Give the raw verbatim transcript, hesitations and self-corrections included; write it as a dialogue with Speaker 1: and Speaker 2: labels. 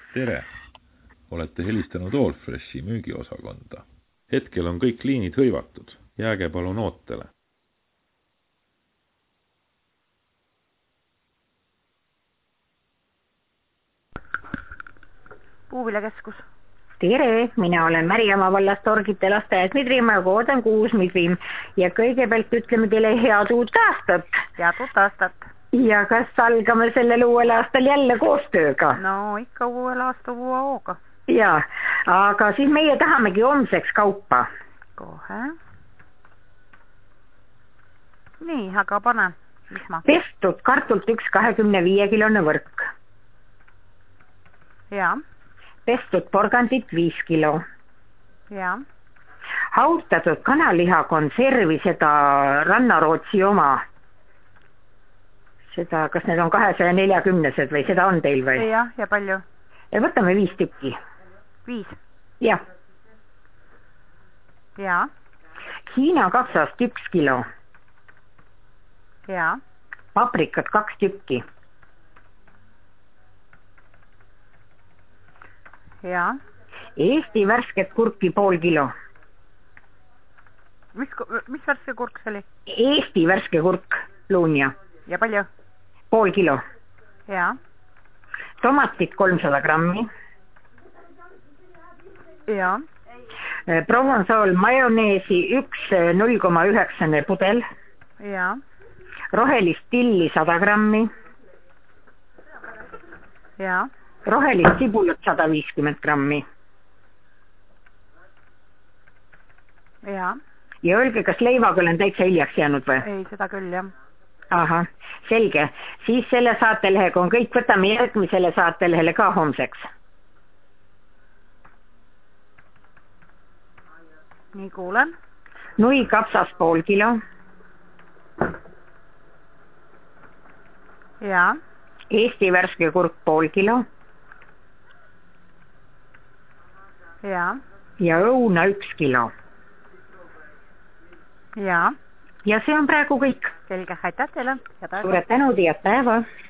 Speaker 1: Tere! Olete helistanud Allfreshi müügiosakonda. Hetkel on kõik liinid hõivatud. Jääge palun ootele.
Speaker 2: Puuviljakeskus.
Speaker 3: Tere, mina olen Märjamaa vallast Torgite lasteaias Midrimaa ja koodan kuus Midrim. Ja kõigepealt ütleme teile head uut aastat.
Speaker 2: Head uut aastat.
Speaker 3: Ja kas algame sellel uuel aastal jälle koostööga?
Speaker 2: No ikka uuel aasta uue hooga.
Speaker 3: Ja, aga siis meie tahamegi homseks kaupa.
Speaker 2: Kohe. Nii, aga pane. Mis ma?
Speaker 3: Pestud kartult üks kahekümne viie kilone võrk.
Speaker 2: Ja.
Speaker 3: Pestud porgandit viis kilo.
Speaker 2: Ja.
Speaker 3: Haustatud kanaliha konservi, seda Rannarootsi oma. Seda, kas need on kahesaja neljakümnesed või seda on teil või?
Speaker 2: Ja, ja palju?
Speaker 3: Ja võtame viis tükki.
Speaker 2: Viis?
Speaker 3: Jah.
Speaker 2: Ja.
Speaker 3: Hiina kapsast üks kilo.
Speaker 2: Ja.
Speaker 3: Paprikat kaks tükki.
Speaker 2: Ja.
Speaker 3: Eesti värsket kurki pool kilo.
Speaker 2: Mis, mis värske kurk see oli?
Speaker 3: Eesti värske kurk, luunja.
Speaker 2: Ja palju?
Speaker 3: Pool kilo.
Speaker 2: Ja.
Speaker 3: Tomatit kolmsada grammi.
Speaker 2: Ja.
Speaker 3: Provençal majoneesi üks null koma üheksa pudel.
Speaker 2: Ja.
Speaker 3: Rohelist tilli sada grammi.
Speaker 2: Ja.
Speaker 3: Rohelist sibulat sada viiskümmend grammi.
Speaker 2: Ja.
Speaker 3: Ja öelge, kas leivaga olen täitsa hiljaks jäänud või?
Speaker 2: Ei, seda küll, jah.
Speaker 3: Aha, selge. Siis selle saatelehega on kõik, võtame järgmisele saatelehele ka homseks.
Speaker 2: Nii kuulen.
Speaker 3: Nui kapsas pool kilo.
Speaker 2: Ja.
Speaker 3: Eesti värske kurk pool kilo.
Speaker 2: Ja.
Speaker 3: Ja õuna üks kilo.
Speaker 2: Ja.
Speaker 3: Ja see on praegu kõik.
Speaker 2: Selge, aitäh teile.
Speaker 3: Suured tänud, head päeva.